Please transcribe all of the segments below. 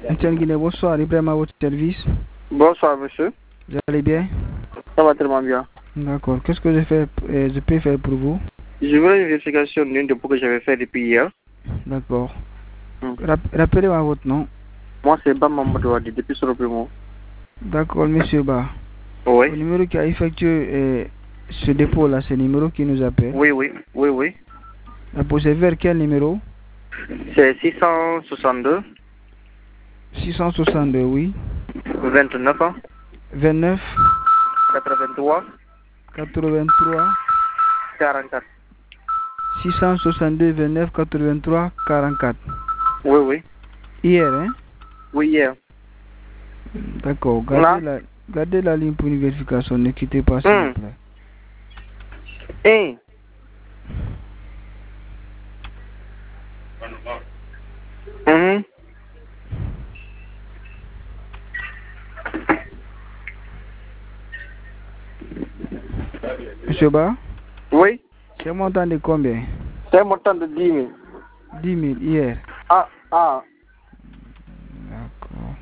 Etienne Guinée, bonsoir, Ibrahim à votre service. Bonsoir, monsieur. Vous allez bien? Ça va tellement bien. D'accord. Qu'est-ce que je peux faire pour vous? Je voulais une vérification d'une dépôt que j'avais fait depuis hier. D'accord. Rappelez-moi votre nom. Moi, c'est Bam Mamadouadi, depuis sur le primo. D'accord, monsieur Ba. Oui. Le numéro qui a effectué ce dépôt-là, c'est le numéro qui nous appelle. Oui. C'est vers quel numéro? C'est 662. 662, oui. 29. 29. 83. 83. 44. 662, 29, 83, 44. Oui. Hier, hein? Oui, hier. D'accord. Gardez la ligne pour une vérification. Ne quittez pas, s'il vous plaît. Monsieur Ba? Oui. C'est un montant de combien? C'est un montant de 10 000. 10 000 hier. Ah. D'accord.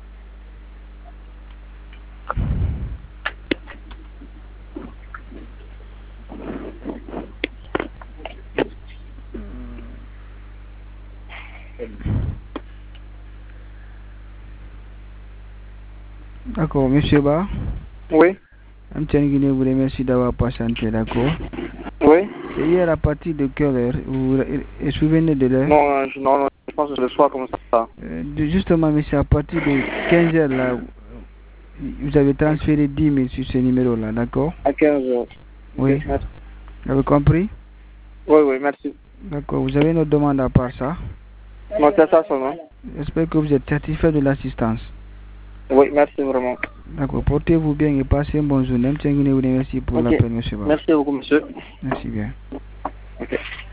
D'accord, monsieur Ba? Oui. Etienne Guinée vous remercie d'avoir patienté, d'accord? Oui. C'est hier à partir de quelle heure? Vous vous souvenez de l'heure? Non, je pense que c'est le soir comme ça. Justement, monsieur, à partir de 15 heures là, vous avez transféré 10 000 sur ce numéro-là, d'accord? À 15 heures. Oui. Okay, merci. Vous avez compris? Oui, merci. D'accord, vous avez une autre demande à part ça? Non, c'est ça seulement. J'espère que vous êtes satisfait de l'assistance. Oui, merci vraiment. D'accord, portez-vous bien et passez une bonne journée. Merci pour l'appel, monsieur. Merci beaucoup, monsieur. Merci bien. Ok.